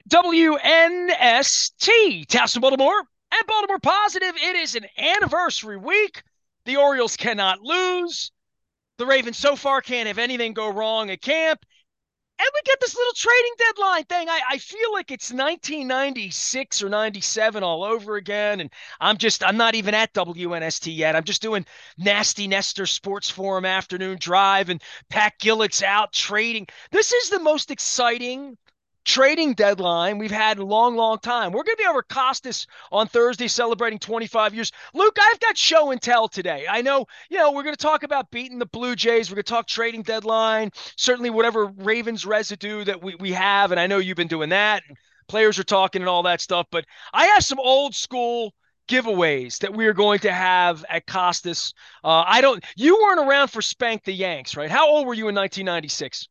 WNST, Towson, Baltimore, and Baltimore Positive. It is an anniversary week. The Orioles cannot lose. The Ravens so far can't have anything go wrong at camp. And we get this little trading deadline thing. I feel like it's 1996 or 97 all over again. And I'm not even at WNST yet. I'm just doing Nasty Nestor Sports Forum afternoon drive and Pat Gillick's out trading. This is the most exciting trading deadline we've had in a long, long time. We're going to be over Costas on Thursday celebrating 25 years. Luke, I've got show and tell today. I know, we're going to talk about beating the Blue Jays. We're going to talk trading deadline, certainly whatever Ravens residue that we have. And I know you've been doing that. And players are talking and all that stuff. But I have some old school giveaways that we are going to have at Costas. You weren't around for Spank the Yanks, right? How old were you in 1996?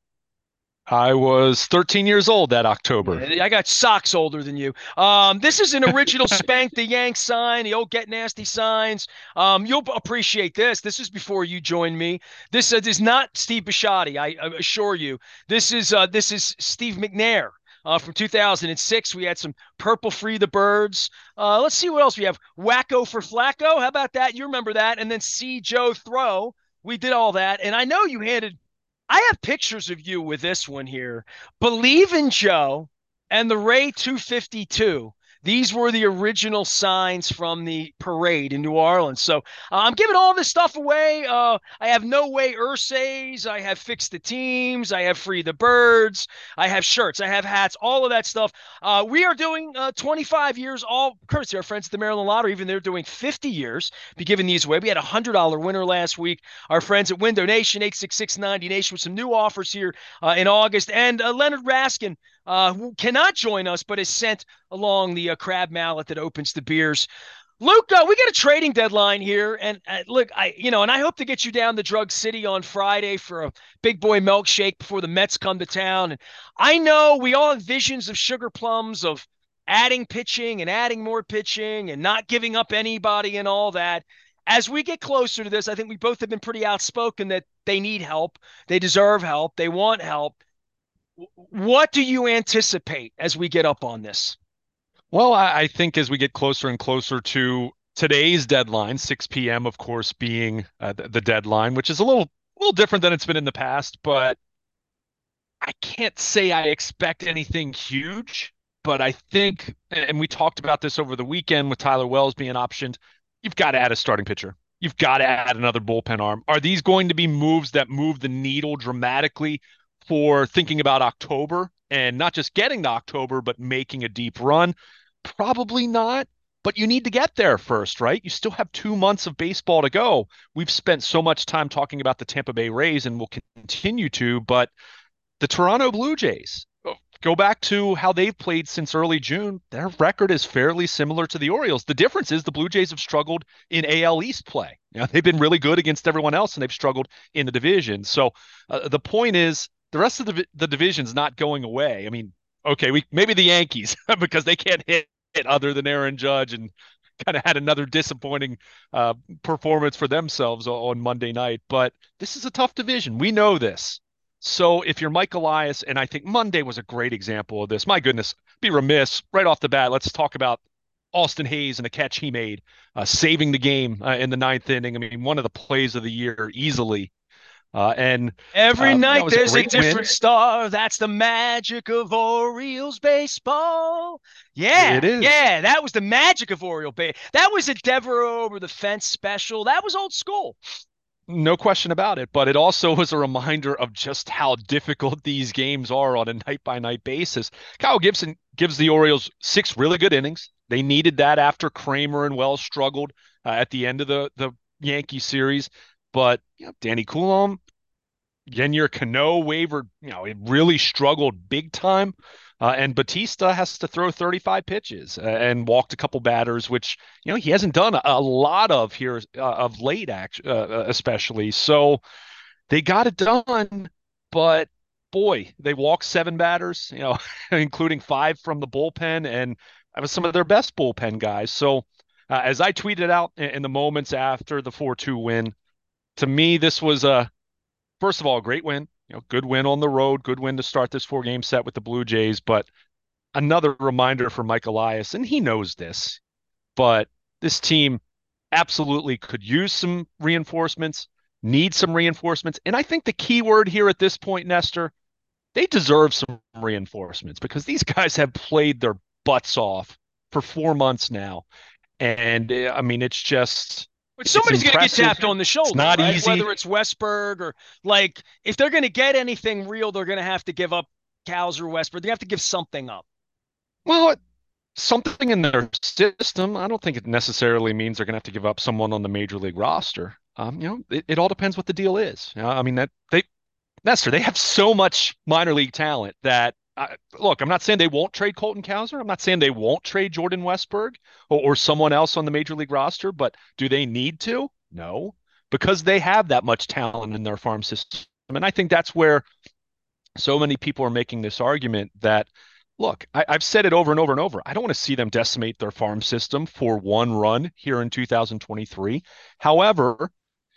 I was 13 years old that October. Yeah, I got socks older than you. This is an original Spank the Yank sign, the old Get Nasty signs. You'll appreciate this. This is before you joined me. This is not Steve Bisciotti, I assure you. This is Steve McNair. From 2006, we had some Purple Free the Birds. Let's see what else we have. Wacko for Flacco. How about that? You remember that? And then See Joe Throw. We did all that. And I know you handed I have pictures of you with this one here. Believe in Joe and the Ray 252. These were the original signs from the parade in New Orleans. So I'm giving all this stuff away. I have No Way Ursay's. I have Fix the Teams. I have Free the Birds. I have shirts. I have hats. All of that stuff. We are doing 25 years, all courtesy our friends at the Maryland Lottery. Even they're doing 50 years. Be giving these away. We had a $100 winner last week. Our friends at Window Nation, 86690 Nation, with some new offers here in August. And Leonard Raskin, who cannot join us, but has sent along the crab mallet that opens the beers. Luke, we got a trading deadline here, and look, and I hope to get you down to Drug City on Friday for a big boy milkshake before the Mets come to town. And I know we all have visions of sugar plums, of adding pitching and adding more pitching and not giving up anybody and all that. As we get closer to this, I think we both have been pretty outspoken that they need help, they deserve help, they want help. What do you anticipate as we get up on this? Well, I think as we get closer and closer to today's deadline, 6 p.m., of course, being the deadline, which is a little different than it's been in the past, but I can't say I expect anything huge. But I think, and we talked about this over the weekend with Tyler Wells being optioned, you've got to add a starting pitcher. You've got to add another bullpen arm. Are these going to be moves that move the needle dramatically for thinking about October and not just getting to October, but making a deep run? Probably not, but you need to get there first, right? You still have 2 months of baseball to go. We've spent so much time talking about the Tampa Bay Rays and will continue to, but the Toronto Blue Jays, go back to how they've played since early June. Their record is fairly similar to the Orioles. The difference is the Blue Jays have struggled in AL East play. They've been really good against everyone else, and they've struggled in the division. So the point is, the rest of the division's not going away. I mean, okay, we maybe the Yankees because they can't hit other than Aaron Judge and kind of had another disappointing performance for themselves on Monday night. But this is a tough division. We know this. So if you're Mike Elias, and I think Monday was a great example of this, my goodness, be remiss right off the bat. Let's talk about Austin Hayes and the catch he made, saving the game in the ninth inning. I mean, one of the plays of the year easily. And Every that night was a there's a great win. different star. That's the magic of Orioles baseball. It Yeah, is. yeah, that was the magic of Oriole Bay. That was a Devereaux over the fence special. That was old school. No question about it, but it also was a reminder of just how difficult these games are on a night by night basis. Kyle Gibson gives the Orioles 6 really good innings. They needed that after Kramer and Wells struggled at the end of the Yankee series. But Danny Coulomb, Yennier Cano wavered, it really struggled big time. And Batista has to throw 35 pitches and walked a couple batters, which, he hasn't done a lot of here of late, especially. So they got it done, but boy, they walked 7 batters, including 5 from the bullpen, and that was some of their best bullpen guys. So as I tweeted out in the moments after the 4-2 win, to me, this was first of all, a great win. Good win on the road, good win to start this 4 game set with the Blue Jays. But another reminder for Mike Elias, and he knows this, but this team absolutely could use some reinforcements, need some reinforcements. And I think the key word here at this point, Nestor, they deserve some reinforcements because these guys have played their butts off for 4 months now. And I mean, But it's somebody's going to get impressive. tapped on the It's shoulder, not right? easy. Whether it's Westberg or like, if they're going to get anything real, they're going to have to give up Cows or Westberg. They have to give something up. Well, something in their system. I don't think it necessarily means they're going to have to give up someone on the major league roster. It all depends what the deal is. I mean, Nestor, they have so much minor league talent that look, I'm not saying they won't trade Colton Cowser. I'm not saying they won't trade Jordan Westberg or someone else on the major league roster, but do they need to? No, because they have that much talent in their farm system. And I think that's where so many people are making this argument that, look, I've said it over and over and over. I don't want to see them decimate their farm system for one run here in 2023. However,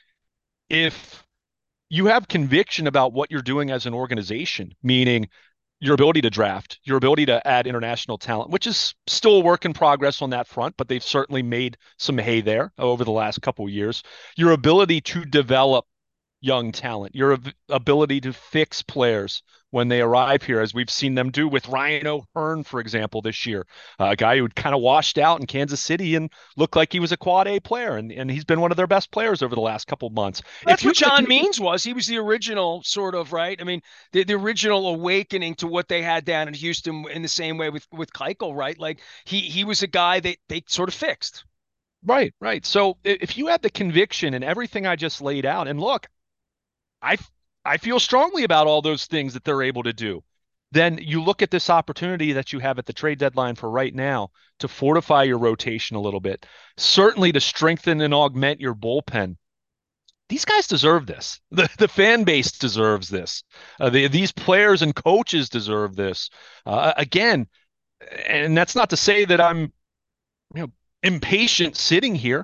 if you have conviction about what you're doing as an organization, meaning your ability to draft, your ability to add international talent, which is still a work in progress on that front, but they've certainly made some hay there over the last couple of years. Your ability to develop young talent, your ability to fix players when they arrive here, as we've seen them do with Ryan O'Hearn, for example, this year, a guy who kind of washed out in Kansas City and looked like he was a quad A player, and he's been one of their best players over the last couple of months. That's what John Means was. He was the original sort of, right? I mean, the original awakening to what they had down in Houston in the same way with Keuchel, right? Like he was a guy that they sort of fixed. Right, right. So if you had the conviction and everything I just laid out, and look, I I feel strongly about all those things that they're able to do. Then you look at this opportunity that you have at the trade deadline for right now to fortify your rotation a little bit, certainly to strengthen and augment your bullpen. These guys deserve this. The fan base deserves this. These players and coaches deserve this. Again, and that's not to say that I'm you know, impatient sitting here.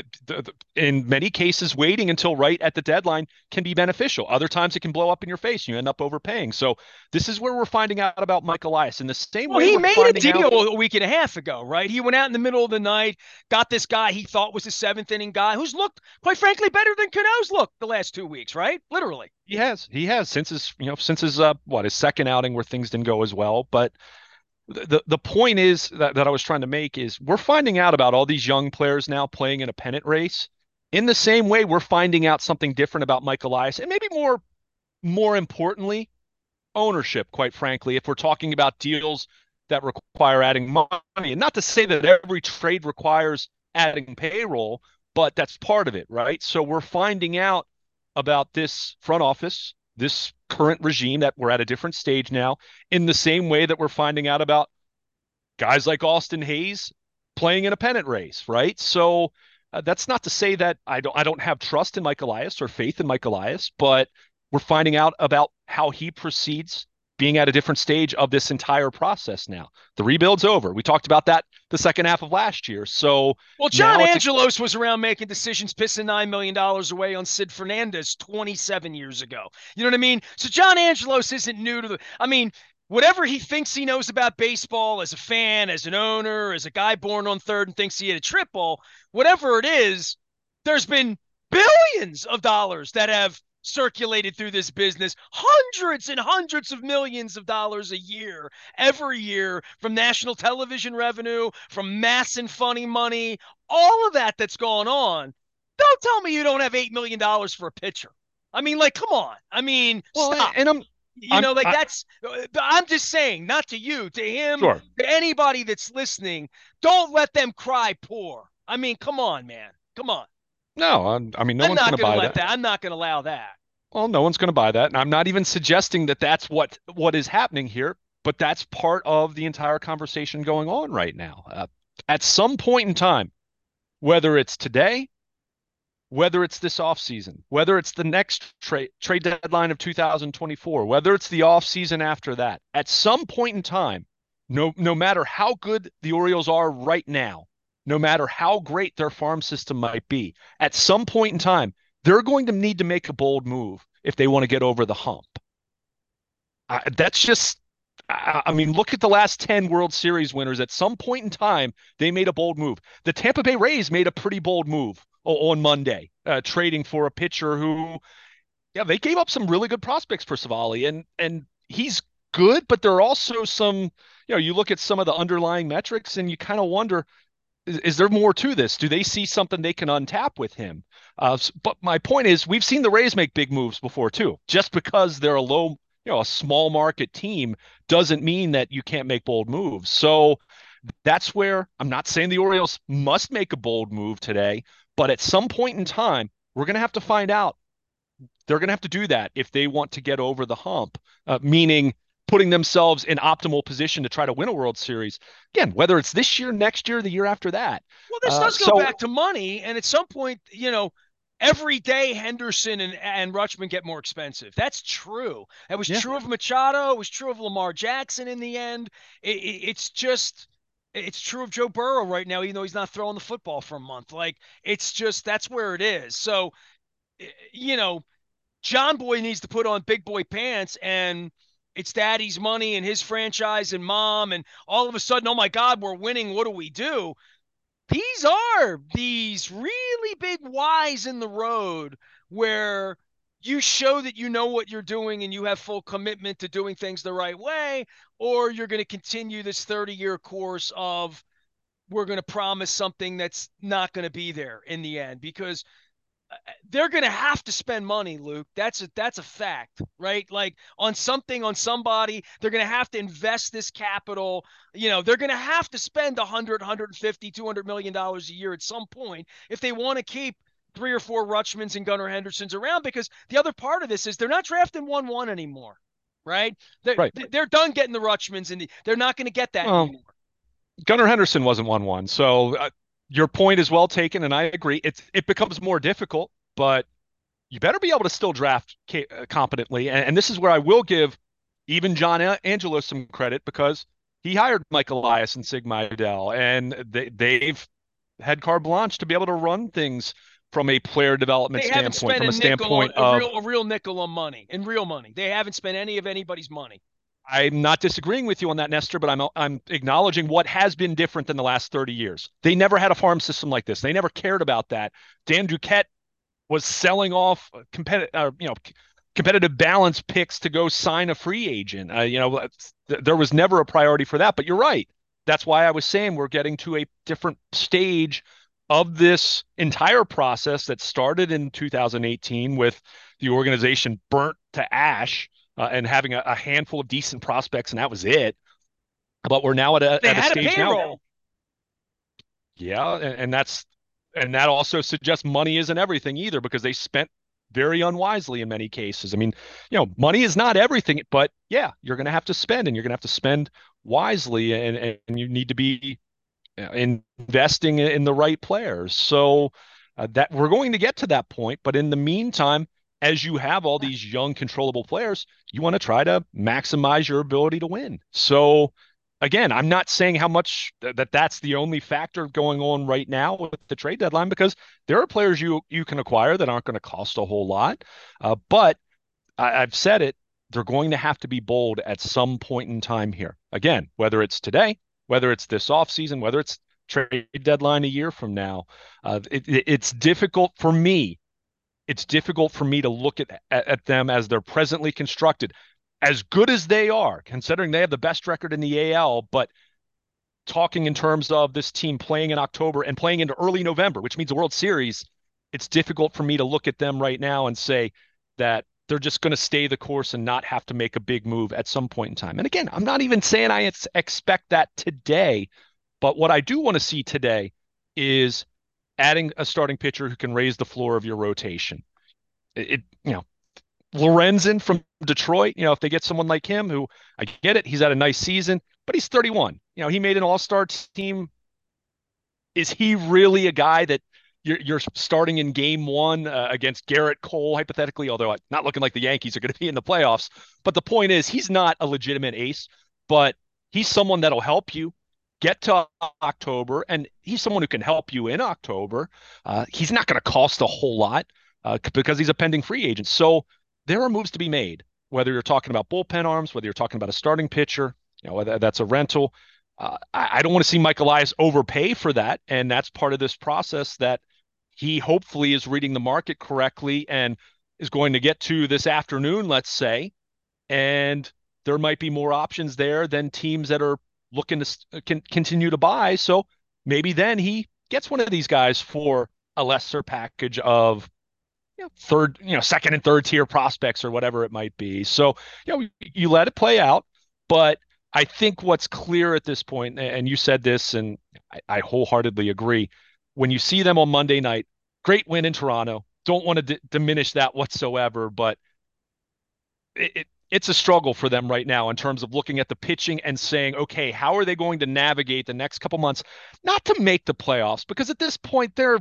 In many cases, waiting until right at the deadline can be beneficial. Other times it can blow up in your face. You end up overpaying. So this is where we're finding out about Mike Elias. In the same Well, way he we're made a finding deal out. a week and a half ago, right? He went out in the middle of the night, got this guy he thought was a seventh inning guy who's looked, quite frankly, better than Cano's looked the last 2 weeks, right? Literally. He has since his second outing where things didn't go as well. But the point is that I was trying to make is we're finding out about all these young players now playing in a pennant race. In the same way, we're finding out something different about Mike Elias, and maybe more importantly, ownership, quite frankly, if we're talking about deals that require adding money. And not to say that every trade requires adding payroll, but that's part of it, right? So we're finding out about this front office, this current regime, that we're at a different stage now, in the same way that we're finding out about guys like Austin Hayes playing in a pennant race, right? So that's not to say that I don't have trust in Mike Elias or faith in Mike Elias, but we're finding out about how he proceeds being at a different stage of this entire process now. The rebuild's over. We talked about that the second half of last year. So Well, John now Angelos was around making decisions, pissing $9 million away on Sid Fernandez 27 years ago. You know what I mean? So John Angelos isn't new to the. I mean, whatever he thinks he knows about baseball as a fan, as an owner, as a guy born on third and thinks he hit a triple, whatever it is, there's been billions of dollars that have circulated through this business, hundreds and hundreds of millions of dollars a year, every year, from national television revenue, from mass and funny money, all of that that's gone on. Don't tell me you don't have $8 million for a pitcher. I mean, like, come on. I mean, well, stop. and Like that's, I'm just saying, not to you, to him, sure. to anybody that's listening, don't let them cry poor. I mean, come on, man. Come on. No, I mean, no I'm one's going not to going to buy let that. that. I'm not going to allow that. Well, no one's going to buy that, and I'm not even suggesting that that's what is happening here. But that's part of the entire conversation going on right now. At some point in time, whether it's today, whether it's this offseason, whether it's the next trade deadline of 2024, whether it's the offseason after that, at some point in time, no matter how good the Orioles are right now, no matter how great their farm system might be, at some point in time, they're going to need to make a bold move if they want to get over the hump. That's just I mean, look at the last 10 World Series winners. At some point in time, they made a bold move. The Tampa Bay Rays made a pretty bold move on Monday, trading for a pitcher who, yeah, they gave up some really good prospects for Savali, and he's good, but there are also some, you look at some of the underlying metrics and you kind of wonder, is there more to this? Do they see something they can untap with him? But my point is, we've seen the Rays make big moves before too. Just because they're a small market team doesn't mean that you can't make bold moves. So that's where I'm not saying the Orioles must make a bold move today, but at some point in time, we're going to have to find out. They're going to have to do that if they want to get over the hump, meaning putting themselves in optimal position to try to win a World Series. Again, whether it's this year, next year, the year after that. Well, this does go So back to money, and at some point, every day Henderson and Rutschman get more expensive. That's true. That was yeah, true of Machado. It was true of Lamar Jackson in the end. It's just it's true of Joe Burrow right now, even though he's not throwing the football for a month. Like it's just that's where it is. So you know, John Boy needs to put on big boy pants and it's daddy's money and his franchise and mom and all of a sudden, oh my God, we're winning. What do we do? These are these really big whys in the road where you show that you know what you're doing and you have full commitment to doing things the right way, or you're going to continue this 30-year course of we're going to promise something that's not going to be there in the end because they're going to have to spend money, Luke. That's a fact, right? Like on something, on somebody, they're going to have to invest this capital. They're going to have to spend 100, 150, 200 million dollars a year at some point if they want to keep three or four Rutschmans and Gunnar Hendersons around. Because the other part of this is they're not drafting 1-1 anymore, right? They're right. they're done getting the Rutschmans, and they're not going to get that Well, anymore. Gunnar Henderson wasn't 1-1. So your point is well taken, and I agree. It becomes more difficult, but you better be able to still draft competently. And this is where I will give even John Angelo some credit because he hired Mike Elias and Sig Mejdal, and they've had carte blanche to be able to run things from a player development They haven't standpoint, spent from a a nickel on standpoint of a real nickel on money, in real money. They haven't spent any of anybody's money. I'm not disagreeing with you on that, Nestor, but I'm acknowledging what has been different than the last 30 years. They never had a farm system like this. They never cared about that. Dan Duquette was selling off competitive balance picks to go sign a free agent. There was never a priority for that. But you're right. That's why I was saying we're getting to a different stage of this entire process that started in 2018 with the organization burnt to ash and having a handful of decent prospects, and that was it. But we're now They at a had a stage now. payroll. Yeah, and that also suggests money isn't everything either because they spent very unwisely in many cases. I mean, money is not everything, but yeah, you're going to have to spend and you're going to have to spend wisely and you need to be investing in the right players. So that we're going to get to that point, but in the meantime, as you have all these young controllable players, you want to try to maximize your ability to win. So again, I'm not saying how much that's the only factor going on right now with the trade deadline because there are players you can acquire that aren't going to cost a whole lot. But I've said it, they're going to have to be bold at some point in time here. Again, whether it's today, whether it's this offseason, whether it's trade deadline a year from now, it's difficult for me. It's difficult for me to look at them as they're presently constructed as good as they are, considering they have the best record in the AL, but talking in terms of this team playing in October and playing into early November, which means the World Series, it's difficult for me to look at them right now and say that they're just going to stay the course and not have to make a big move at some point in time. And again, I'm not even saying I expect that today, but what I do want to see today is adding a starting pitcher who can raise the floor of your rotation. Lorenzen from Detroit, if they get someone like him who I get it, he's had a nice season, but he's 31. He made an all-star team. Is he really a guy that you're starting in game one against Garrett Cole, hypothetically, although not looking like the Yankees are going to be in the playoffs. But the point is, he's not a legitimate ace, but he's someone that'll help you get to October, and he's someone who can help you in October. He's not going to cost a whole lot because he's a pending free agent. So there are moves to be made. whether you're talking about bullpen arms, whether you're talking about a starting pitcher, whether that's a rental. I don't want to see Mike Elias overpay for that, and that's part of this process that he hopefully is reading the market correctly and is going to get to this afternoon, let's say, and there might be more options there than teams that are looking to continue to buy. So maybe then he gets one of these guys for a lesser package of third, second and third tier prospects or whatever it might be. So, you let it play out. But I think what's clear at this point, and you said this, and I wholeheartedly agree, when you see them on Monday night, great win in Toronto. Don't want to diminish that whatsoever, but it's a struggle for them right now in terms of looking at the pitching and saying, okay, how are they going to navigate the next couple months, not to make the playoffs, because at this point they're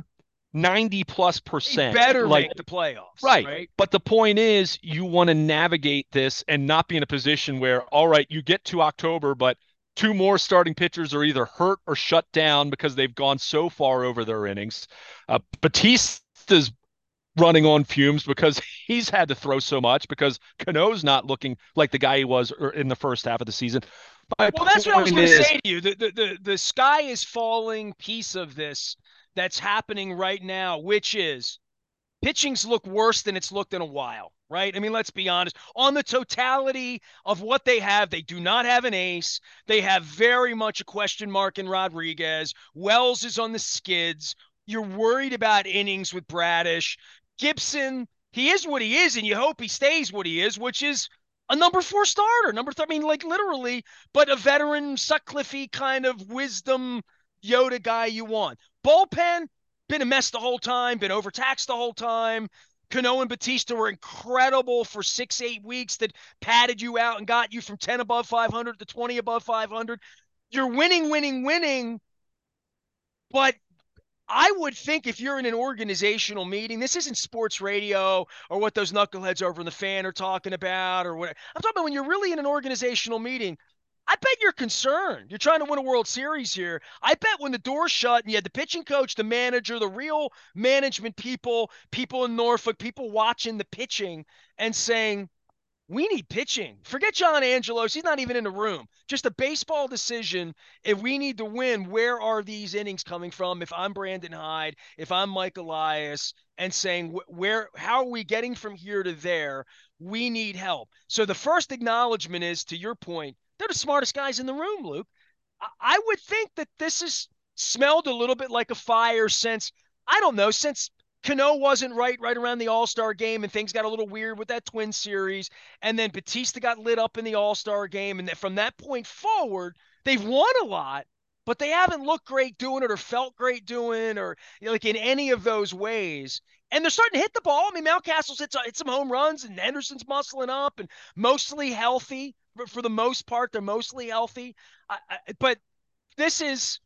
90+%. They better make the playoffs. Right. But the point is, you want to navigate this and not be in a position where, all right, you get to October, but two more starting pitchers are either hurt or shut down because they've gone so far over their innings. Batista's running on fumes because he's had to throw so much because Cano's not looking like the guy he was in the first half of the season. Well, that's what I was going to say to you. The sky is falling piece of this that's happening right now, which is pitching's look worse than it's looked in a while, right? I mean, let's be honest. On the totality of what they have, they do not have an ace. They have very much a question mark in Rodriguez. Wells is on the skids. You're worried about innings with Bradish. Gibson, he is what he is, and you hope he stays what he is, which is a number 4 starter. I mean, like literally, but a veteran Sutcliffe kind of wisdom Yoda guy you want. Bullpen, been a mess the whole time, been overtaxed the whole time. Cano and Batista were incredible for 6-8 weeks that padded you out and got you from 10 above 500 to 20 above 500. You're winning, but I would think if you're in an organizational meeting, this isn't sports radio or what those knuckleheads over in the Fan are talking about or what. I'm talking about when you're really in an organizational meeting. I bet you're concerned. You're trying to win a World Series here. I bet when the door's shut and you had the pitching coach, the manager, the real management people, people in Norfolk, people watching the pitching and saying, we need pitching. Forget John Angelos. He's not even in the room. Just a baseball decision. If we need to win, where are these innings coming from? If I'm Brandon Hyde, if I'm Mike Elias, and saying, how are we getting from here to there? We need help. So the first acknowledgement is, to your point, they're the smartest guys in the room, Luke. I would think that this has smelled a little bit like a fire since, I don't know, since Cano wasn't right around the All-Star game and things got a little weird with that twin series. And then Batista got lit up in the All-Star game. And from that point forward, they've won a lot, but they haven't looked great doing it or felt great doing or like in any of those ways. And they're starting to hit the ball. I mean, Mountcastle's hit some home runs and Henderson's muscling up and mostly healthy. For the most part, they're mostly healthy. But this is,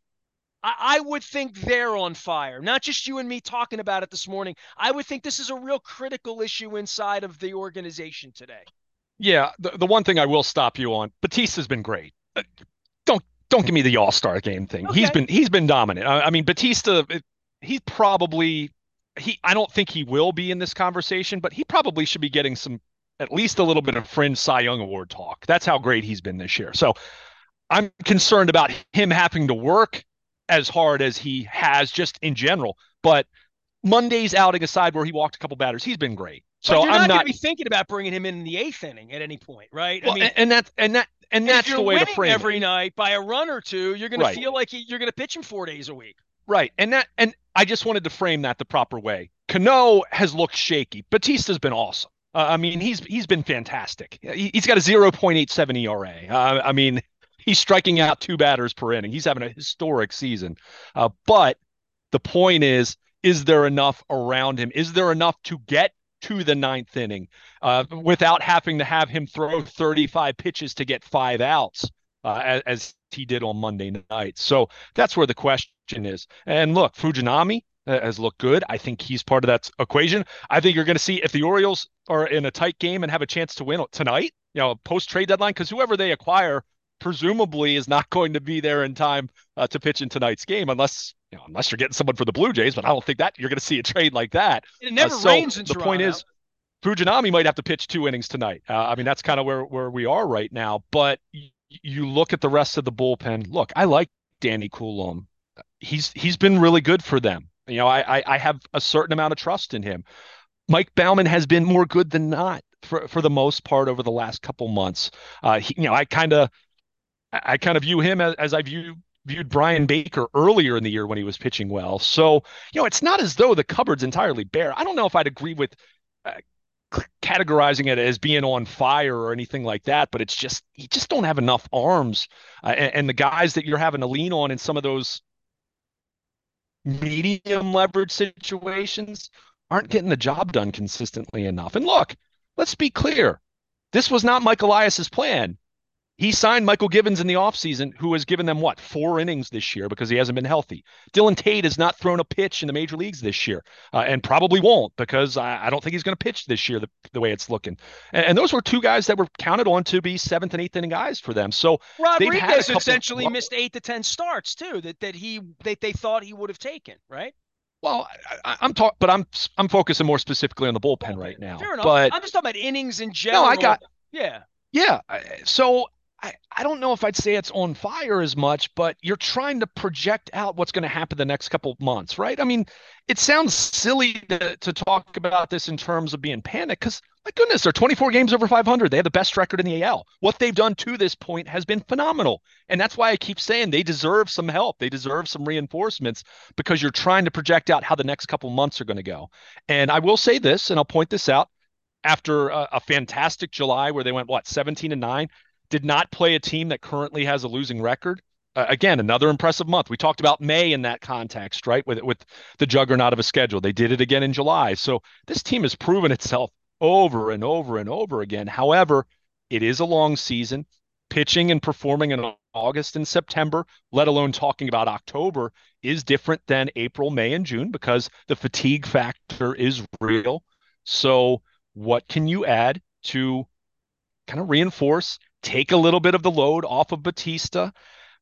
I would think they're on fire. Not just you and me talking about it this morning. I would think this is a real critical issue inside of the organization today. Yeah, the one thing I will stop you on, Batista's been great. Don't give me the All-Star game thing. Okay. He's been dominant. I mean, Batista, he's probably I don't think he will be in this conversation, but he probably should be getting at least a little bit of fringe Cy Young Award talk. That's how great he's been this year. So I'm concerned about him having to work as hard as he has just in general. But Monday's outing aside where he walked a couple batters, he's been great. So you're not going to be thinking about bringing him in the 8th inning at any point, right? Well, I mean, and that's the way to frame every night by a run or two, you're going to feel like you're going to pitch him 4 days a week. Right. And I just wanted to frame that the proper way. Cano has looked shaky. Batista's been awesome. I mean, he's been fantastic. He's got a 0.87 ERA. I mean, he's striking out 2 batters per inning. He's having a historic season. But the point is there enough around him? Is there enough to get to the 9th inning without having to have him throw 35 pitches to get 5 outs as he did on Monday night? So that's where the question is. And look, Fujinami has looked good. I think he's part of that equation. I think you're going to see if the Orioles are in a tight game and have a chance to win tonight, post-trade deadline, because whoever they acquire presumably is not going to be there in time to pitch in tonight's game unless you're getting someone for the Blue Jays, but I don't think that you're going to see a trade like that. It never rains in the Toronto. Point is, Fujinami might have to pitch 2 innings tonight. I mean, that's kind of where we are right now. But you look at the rest of the bullpen. Look, I like Danny Coulombe. He's been really good for them. I have a certain amount of trust in him. Mike Baumann has been more good than not for the most part over the last couple months. I kind of view him as I viewed Brian Baker earlier in the year when he was pitching well. So, it's not as though the cupboard's entirely bare. I don't know if I'd agree with uh, categorizing it as being on fire or anything like that, but it's just you just don't have enough arms, and the guys that you're having to lean on in some of those medium leverage situations aren't getting the job done consistently enough. And look, let's be clear. This was not Mike Elias's plan. He signed Michael Givens in the offseason, who has given them, 4 innings this year because he hasn't been healthy. Dylan Tate has not thrown a pitch in the major leagues this year, and probably won't because I don't think he's going to pitch this year the way it's looking. And those were two guys that were counted on to be seventh and eighth inning guys for them. So they've had a Rodriguez couple. essentially missed 8 to 10 starts too. That they thought he would have taken, right? Well, I'm talking, but I'm focusing more specifically on the bullpen right now. Fair enough. But I'm just talking about innings in no, general. Yeah. Yeah. So I don't know if I'd say it's on fire as much, but you're trying to project out what's going to happen the next couple of months, right? I mean, it sounds silly to talk about this in terms of being panicked because, my goodness, they're 24 games over 500. They have the best record in the AL. What they've done to this point has been phenomenal. And that's why I keep saying they deserve some help. They deserve some reinforcements because you're trying to project out how the next couple of months are going to go. And I will say this, and I'll point this out. After a fantastic July where they went, 17-9, did not play a team that currently has a losing record. Again, another impressive month. We talked about May in that context, right? With the juggernaut of a schedule. They did it again in July. So this team has proven itself over and over and over again. However, it is a long season. Pitching and performing in August and September, let alone talking about October, is different than April, May, and June because the fatigue factor is real. So what can you add to kind of reinforce, take a little bit of the load off of Batista,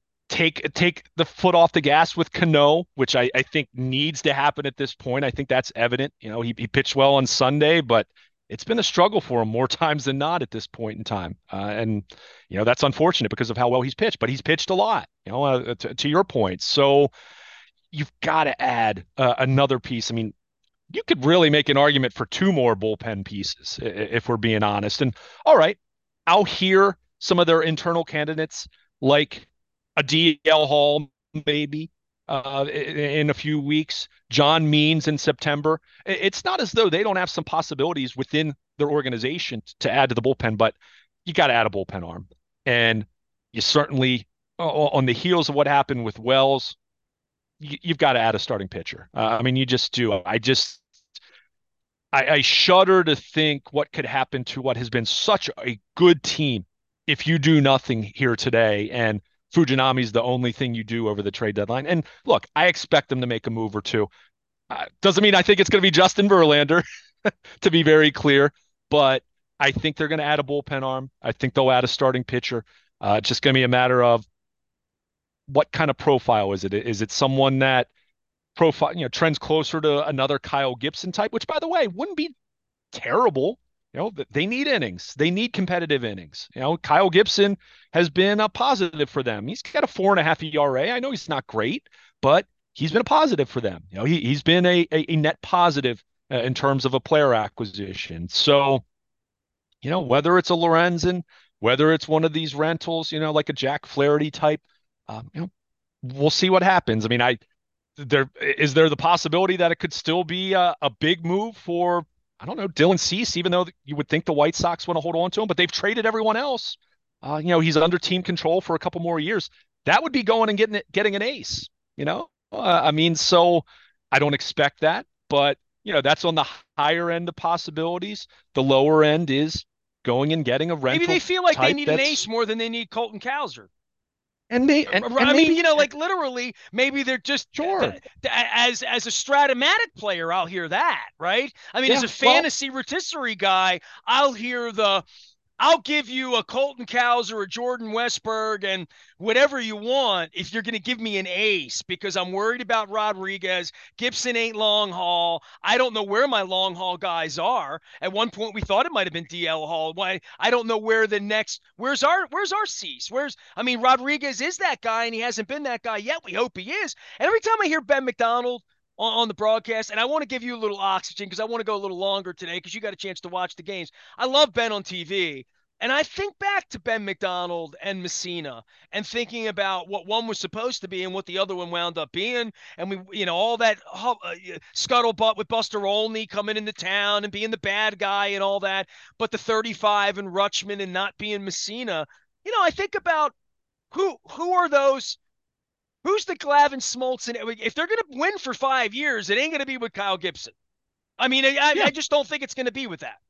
take the foot off the gas with Cano, which I think needs to happen at this point. I think that's evident. He pitched well on Sunday, but it's been a struggle for him more times than not at this point in time. And that's unfortunate because of how well he's pitched, but he's pitched a lot, to your point. So you've got to add another piece. I mean, you could really make an argument for two more bullpen pieces if we're being honest. And all right, I'll hear some of their internal candidates like a DL Hall maybe in a few weeks, John Means in September. It's not as though they don't have some possibilities within their organization to add to the bullpen, but you got to add a bullpen arm. And you certainly, on the heels of what happened with Wells, you've got to add a starting pitcher. I mean, you just do. I shudder to think what could happen to what has been such a good team if you do nothing here today and Fujinami's the only thing you do over the trade deadline. And look, I expect them to make a move or two. Doesn't mean I think it's going to be Justin Verlander, to be very clear, but I think they're going to add a bullpen arm. I think they'll add a starting pitcher. It's just going to be a matter of what kind of profile is it? Is it someone that trends closer to another Kyle Gibson type, which by the way, wouldn't be terrible. They need innings. They need competitive innings. Kyle Gibson has been a positive for them. He's got a 4.5 ERA. I know he's not great, but he's been a positive for them. He's been a net positive in terms of a player acquisition. So, whether it's a Lorenzen, whether it's one of these rentals, like a Jack Flaherty type, we'll see what happens. I mean, there the possibility that it could still be a big move for, I don't know, Dylan Cease, even though you would think the White Sox want to hold on to him, but they've traded everyone else. He's under team control for a couple more years. That would be going and getting an ace, I mean, so I don't expect that, but that's on the higher end of possibilities. The lower end is going and getting a rental. Maybe they feel like they need an ace more than they need Colton Cowser. I mean, like literally, maybe they're just sure. As a Stratomatic player, I'll hear that, right? I mean, as a fantasy rotisserie guy, I'll hear the I'll give you a Colton Cowser or a Jordan Westberg and whatever you want if you're going to give me an ace, because I'm worried about Rodriguez. Gibson ain't long haul. I don't know where my long haul guys are. At one point, we thought it might have been DL Hall. Why? I don't know where the next. Where's our Cease? I mean, Rodriguez is that guy, and he hasn't been that guy yet. We hope he is. And every time I hear Ben McDonald on the broadcast, and I want to give you a little oxygen because I want to go a little longer today because you got a chance to watch the games. I love Ben on TV. And I think back to Ben McDonald and Messina and thinking about what one was supposed to be and what the other one wound up being. And all that scuttlebutt with Buster Olney coming into town and being the bad guy and all that. But the 35 and Rutschman and not being Messina, I think about who are those? Who's the Glavin Smoltz? If they're going to win for 5 years, it ain't going to be with Kyle Gibson. I mean, Yeah. I just don't think it's going to be with that.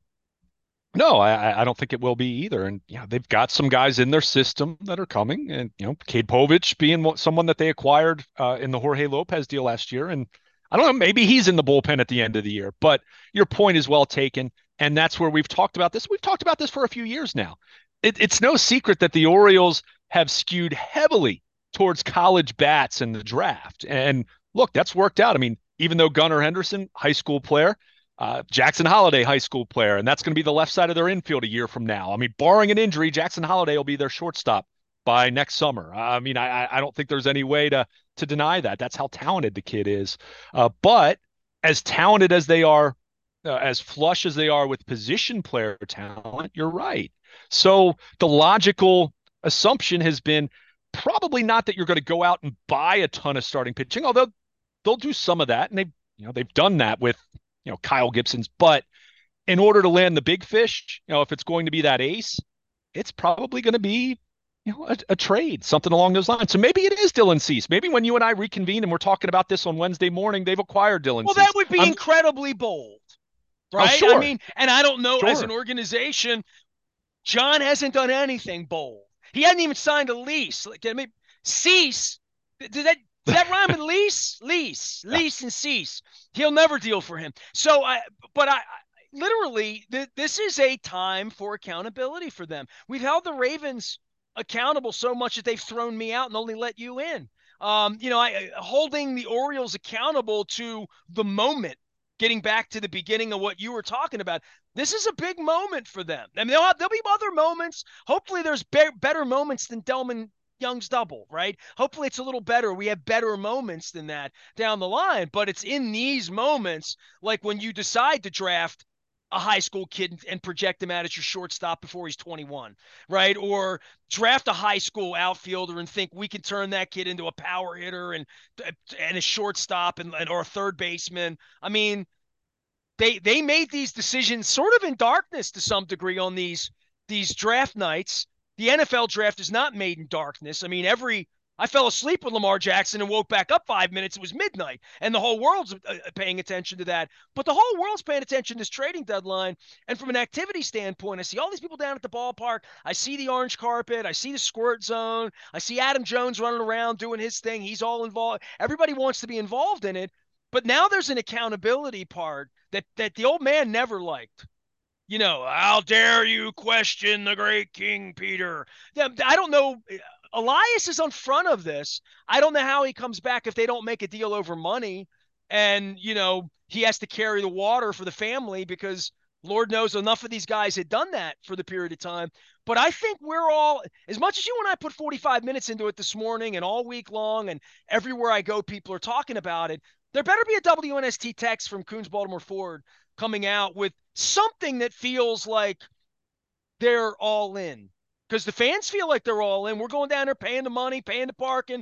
No, I don't think it will be either. And they've got some guys in their system that are coming, and Cade Povich being someone that they acquired in the Jorge Lopez deal last year, and I don't know, maybe he's in the bullpen at the end of the year. But your point is well taken, and that's where we've talked about this. We've talked about this for a few years now. It's no secret that the Orioles have skewed heavily towards college bats in the draft, and look, that's worked out. I mean, even though Gunnar Henderson, high school player, Jackson Holliday, high school player, and that's going to be the left side of their infield a year from now. I mean, barring an injury, Jackson Holliday will be their shortstop by next summer. I mean, I don't think there's any way to deny that. That's how talented the kid is. But as talented as they are, as flush as they are with position player talent, you're right. So the logical assumption has been probably not that you're going to go out and buy a ton of starting pitching, although they'll do some of that, and they've done that with Kyle Gibson's. But in order to land the big fish, if it's going to be that ace, it's probably going to be, a trade, something along those lines. So maybe it is Dylan Cease. Maybe when you and I reconvene and we're talking about this on Wednesday morning, they've acquired Dylan Well, Cease. that would be incredibly bold, Oh, right? I sure. mean, and I don't know, as Sure. an organization, John hasn't done anything bold. He hadn't even signed a lease. Like, I mean, Cease, does that rhyme with lease? Yeah. Lease and Cease. He'll never deal for him. So but literally, this is a time for accountability for them. We've held the Ravens accountable so much that they've thrown me out and only let you in. Holding the Orioles accountable to the moment, getting back to the beginning of what you were talking about. This is a big moment for them. I mean, there'll be other moments. Hopefully, there's better moments than Delman Young's double, right? Hopefully, it's a little better. We have better moments than that down the line. But it's in these moments, like when you decide to draft a high school kid and project him out as your shortstop before he's 21, right? Or draft a high school outfielder and think we can turn that kid into a power hitter and a shortstop and or a third baseman. I mean, they made these decisions sort of in darkness to some degree on these draft nights. The NFL draft is not made in darkness. I mean, I fell asleep with Lamar Jackson and woke back up 5 minutes. It was midnight, and the whole world's paying attention to that. But the whole world's paying attention to this trading deadline. And from an activity standpoint, I see all these people down at the ballpark. I see the orange carpet. I see the squirt zone. I see Adam Jones running around doing his thing. He's all involved. Everybody wants to be involved in it. But now there's an accountability part that the old man never liked. How dare you question the great King Peter? Yeah, I don't know. Elias is on front of this. I don't know how he comes back if they don't make a deal over money. And, he has to carry the water for the family because Lord knows enough of these guys had done that for the period of time. But I think we're all, as much as you and I put 45 minutes into it this morning and all week long, and everywhere I go, people are talking about it. There better be a WNST text from Coons Baltimore Ford coming out with something that feels like they're all in. Because the fans feel like they're all in. We're going down there paying the money, paying the parking,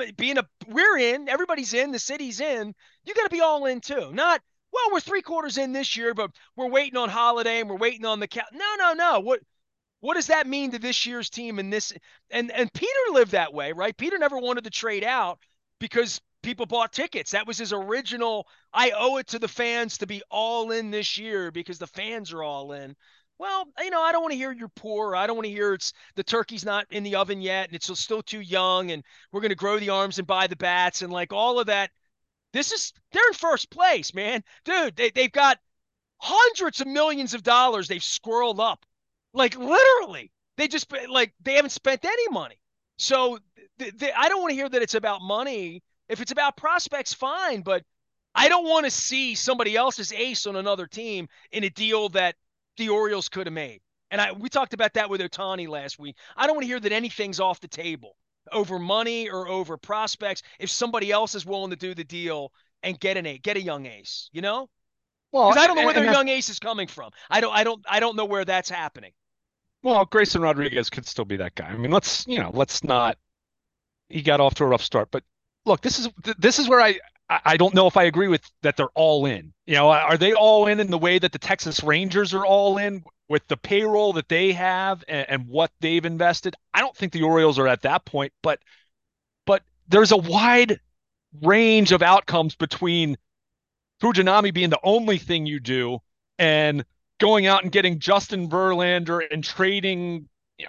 we're in, everybody's in, the city's in. You got to be all in too. Not, well, we're 3/4 in this year, but we're waiting on Holiday and we're waiting on the No. What does that mean to this year's team and this? And Peter lived that way, right? Peter never wanted to trade out because people bought tickets. That was his original. I owe it to the fans to be all in this year because the fans are all in. Well, I don't want to hear you're poor. I don't want to hear it's the turkey's not in the oven yet and it's still too young and we're going to grow the arms and buy the bats and like all of that. They're in first place, man. Dude, they've got hundreds of millions of dollars they've squirreled up Like literally, they just like they haven't spent any money. So I don't want to hear that it's about money. If it's about prospects, fine, but I don't want to see somebody else's ace on another team in a deal that the Orioles could have made. And we talked about that with Ohtani last week. I don't want to hear that anything's off the table over money or over prospects if somebody else is willing to do the deal and get a young ace, you know? Well, Because I don't know where their and that's young ace is coming from. I don't know where that's happening. well, Grayson Rodriguez could still be that guy. I mean, let's not. He got off to a rough start, but look, this is where I don't know if I agree with that they're all in. Are they all in the way that the Texas Rangers are all in with the payroll that they have and what they've invested? I don't think the Orioles are at that point, but there's a wide range of outcomes between Fujinami being the only thing you do and going out and getting Justin Verlander and trading,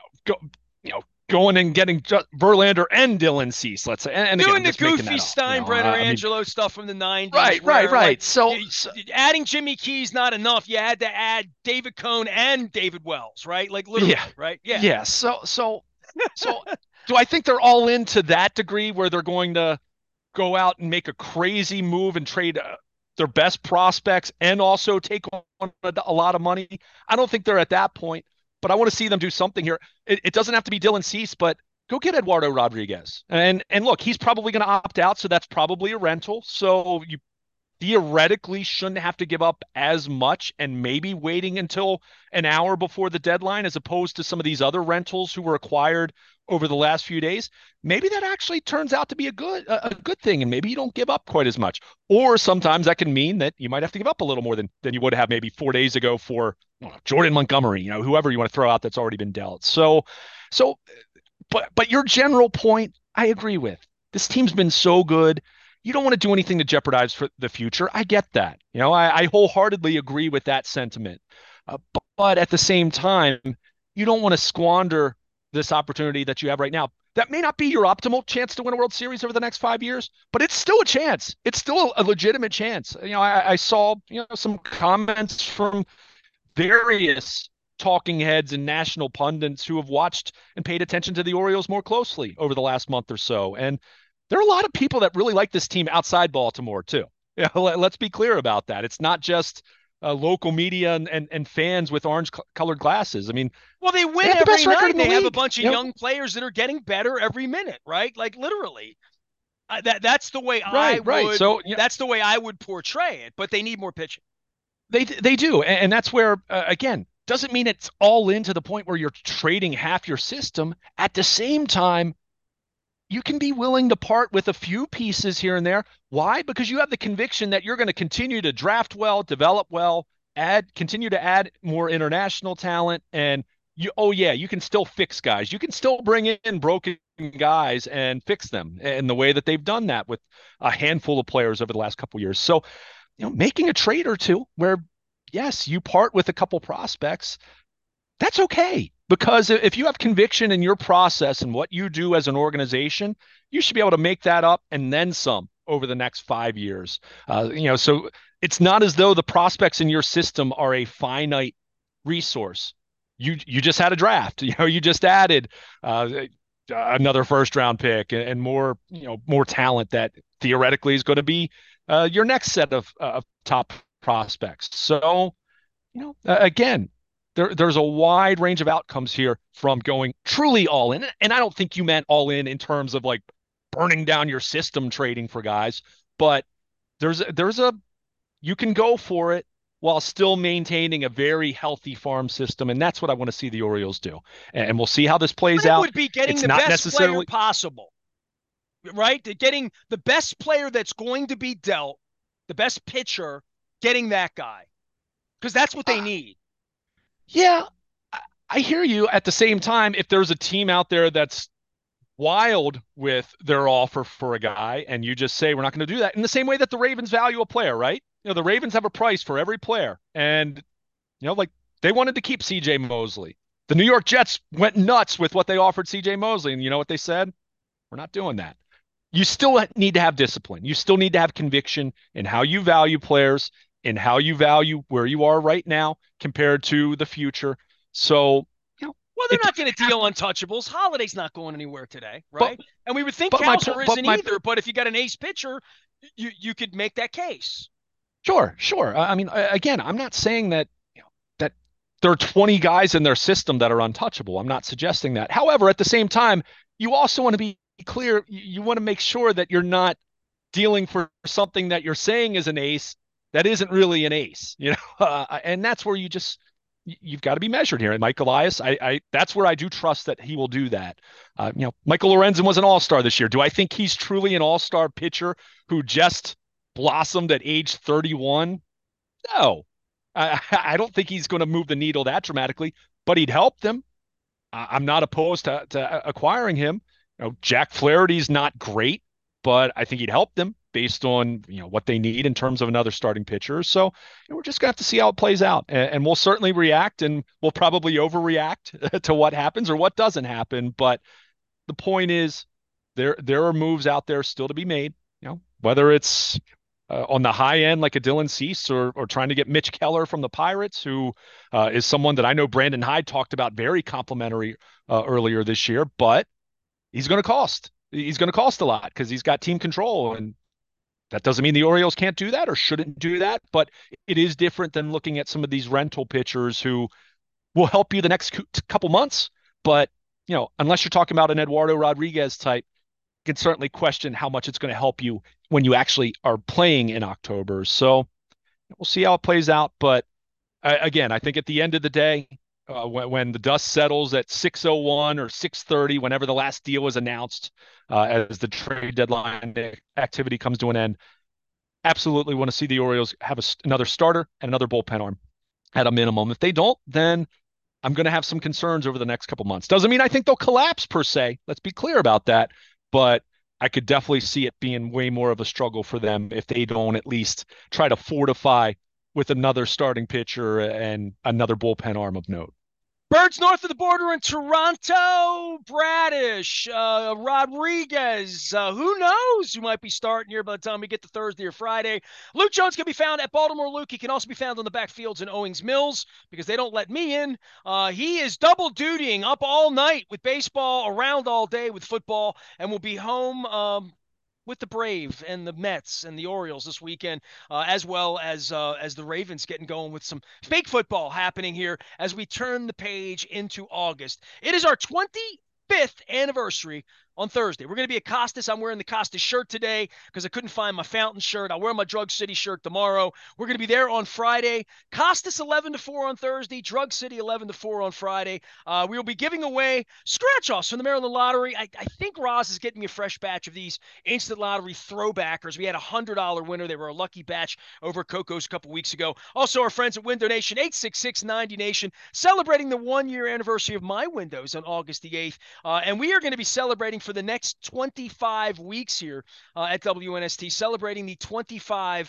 going and getting Verlander and Dylan Cease, let's say. And again, Doing I'm the just making goofy that up. Steinbrenner I mean, Angelo stuff from the 90s, right, where like right. So adding Jimmy Keys not enough. You had to add David Cohn and David Wells, right? Like literally, yeah, right? Yeah. yeah. So do I think they're all in to that degree where they're going to go out and make a crazy move and trade their best prospects and also take on a lot of money? I don't think they're at that point, but I want to see them do something here. It doesn't have to be Dylan Cease, but go get Eduardo Rodriguez. And look, he's probably going to opt out, so that's probably a rental. So you theoretically shouldn't have to give up as much and maybe waiting until an hour before the deadline as opposed to some of these other rentals who were acquired over the last few days. Maybe that actually turns out to be a good thing, and maybe you don't give up quite as much. Or sometimes that can mean that you might have to give up a little more than you would have maybe 4 days ago for Jordan Montgomery, whoever you want to throw out that's already been dealt. So but your general point, I agree with. This team's been so good. You don't want to do anything to jeopardize for the future. I get that. I wholeheartedly agree with that sentiment. But at the same time, you don't want to squander this opportunity that you have right now. That may not be your optimal chance to win a World Series over the next 5 years, but it's still a chance. It's still a legitimate chance. I saw some comments from various talking heads and national pundits who have watched and paid attention to the Orioles more closely over the last month or so. And there are a lot of people that really like this team outside Baltimore too. Let's be clear about that. It's not just local media and fans with orange colored glasses. I mean, well, they win they have the every best record night. in the They have a league. bunch of young players that are getting better every minute, right? Like literally. That's the way I Right. would. So That's the way I would portray it. But they need more pitching. they do, and that's where again doesn't mean it's all in to the point where you're trading half your system. At the same time, you can be willing to part with a few pieces here and there. Why? Because you have the conviction that you're going to continue to draft well, develop well, continue to add more international talent, and you can still fix guys. You can still bring in broken guys and fix them in the way that they've done that with a handful of players over the last couple of years. So, making a trade or two where, yes, you part with a couple prospects, that's okay. Because if you have conviction in your process and what you do as an organization, you should be able to make that up and then some over the next 5 years. So it's not as though the prospects in your system are a finite resource. You just had a draft. You just added another first round pick and more talent that theoretically is going to be your next set of top prospects. So again, there's a wide range of outcomes here from going truly all in. And I don't think you meant all in terms of like burning down your system trading for guys, but there's a you can go for it while still maintaining a very healthy farm system. And that's what I want to see the Orioles do. And we'll see how this But plays it out. would be getting It's the not best player necessarily possible, right? Getting the best player that's going to be dealt, the best pitcher, getting that guy, because that's what they uh, need. yeah, I hear you. At the same time, if there's a team out there that's wild with their offer for a guy and you just say we're not going to do that in the same way that the Ravens value a player, right? The Ravens have a price for every player, and like they wanted to keep CJ Mosley. The New York Jets went nuts with what they offered CJ Mosley, and you know what they said? We're not doing that. You still need to have discipline. You still need to have conviction in how you value players, in how you value where you are right now compared to the future. So Well, they're It not didn't going to deal happen. untouchables. Holiday's not going anywhere today, But right? And we would think but my Kowser but isn't my either. But if you got an ace pitcher, you could make that case. sure. I mean, again, I'm not saying that that there are 20 guys in their system that are untouchable. I'm not suggesting that. However, at the same time, you also want to be clear. You want to make sure that you're not dealing for something that you're saying is an ace that isn't really an ace, and that's where you've got to be measured here. And Mike Elias, I that's where I do trust that he will do that. Michael Lorenzen was an all-star this year. Do I think he's truly an all-star pitcher who just blossomed at age 31? No, I don't think he's going to move the needle that dramatically, but he'd help them. I'm not opposed to acquiring him. Jack Flaherty's not great, but I think he'd help them based on what they need in terms of another starting pitcher. So we're just gonna have to see how it plays out, and we'll certainly react, and we'll probably overreact to what happens or what doesn't happen. But the point is, there are moves out there still to be made. Whether it's on the high end like a Dylan Cease or trying to get Mitch Keller from the Pirates, who is someone that I know Brandon Hyde talked about very complimentary earlier this year, but he's going to cost. He's going to cost a lot because he's got team control, and that doesn't mean the Orioles can't do that or shouldn't do that, but it is different than looking at some of these rental pitchers who will help you the next couple months. But, unless you're talking about an Eduardo Rodriguez type, you can certainly question how much it's going to help you when you actually are playing in October. So we'll see how it plays out. But again, I think at the end of the day, when the dust settles at 6:01 or 6:30, whenever the last deal was announced, as the trade deadline activity comes to an end, absolutely want to see the Orioles have another starter and another bullpen arm at a minimum. If they don't, then I'm going to have some concerns over the next couple months. Doesn't mean I think they'll collapse per se. Let's be clear about that. But I could definitely see it being way more of a struggle for them if they don't at least try to fortify with another starting pitcher and another bullpen arm of note. Birds north of the border in Toronto, Bradish, Rodriguez. Who knows who might be starting here by the time we get to Thursday or Friday. Luke Jones can be found at Baltimore Luke. He can also be found on the backfields in Owings Mills because they don't let me in. He is double dutying up all night with baseball, around all day with football, and will be home with the Brave and the Mets and the Orioles this weekend, as well as the Ravens getting going with some fake football happening here as we turn the page into August. It is our 25th anniversary on Thursday. We're going to be at Costas. I'm wearing the Costas shirt today because I couldn't find my Fountain shirt. I'll wear my Drug City shirt tomorrow. We're going to be there on Friday. Costas 11 to 4 on Thursday. Drug City 11 to 4 on Friday. We will be giving away scratch-offs from the Maryland Lottery. I think Roz is getting me a fresh batch of these Instant Lottery throwbackers. We had a $100 winner. They were a lucky batch over at Coco's a couple weeks ago. Also, our friends at Window Nation, 866-90Nation, celebrating the one-year anniversary of my windows on August the 8th. And we are going to be celebrating for the next 25 weeks here at WNST, celebrating the 25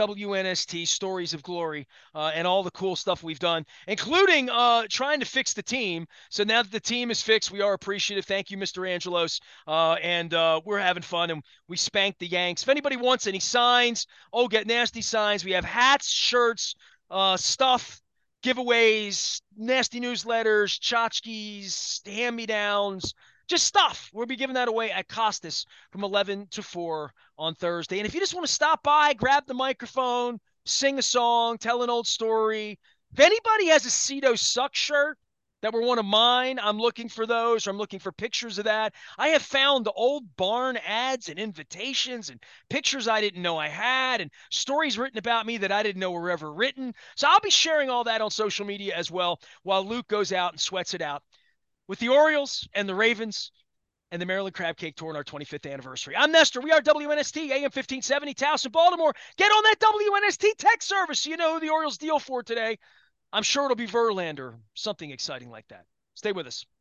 WNST Stories of Glory and all the cool stuff we've done, including trying to fix the team. So now that the team is fixed, we are appreciative. Thank you, Mr. Angelos. And we're having fun, and we spanked the Yanks. If anybody wants any signs, Get Nasty signs. We have hats, shirts, stuff, giveaways, nasty newsletters, tchotchkes, hand-me-downs, just stuff. We'll be giving that away at Costas from 11 to 4 on Thursday. And if you just want to stop by, grab the microphone, sing a song, tell an old story. If anybody has a Cito Suck shirt that were one of mine, I'm looking for those, or I'm looking for pictures of that. I have found the old barn ads and invitations and pictures I didn't know I had and stories written about me that I didn't know were ever written. So I'll be sharing all that on social media as well while Luke goes out and sweats it out with the Orioles and the Ravens and the Maryland Crab Cake Tour on our 25th anniversary. I'm Nestor. We are WNST, AM 1570, Towson, Baltimore. Get on that WNST text service so you know who the Orioles deal for today. I'm sure it'll be Verlander, something exciting like that. Stay with us.